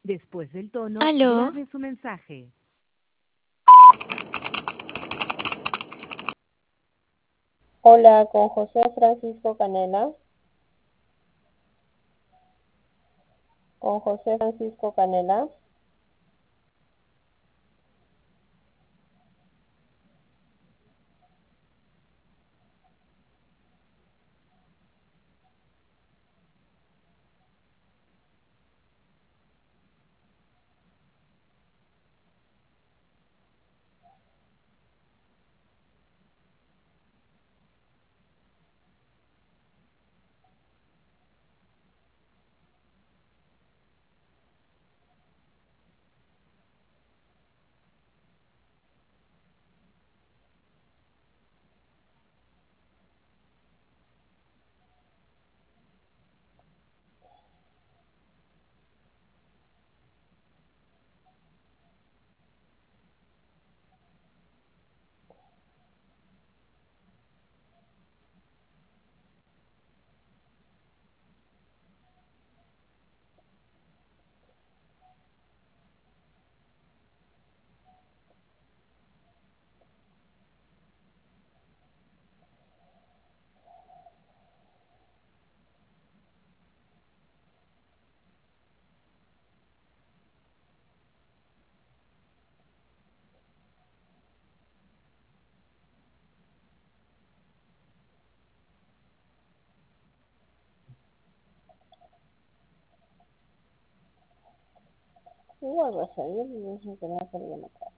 Después del tono, Aló, grabe su mensaje. Hola, con José Francisco Canela. Con José Francisco Canela. Igual va a salir, no sé qué va a salir en la casa.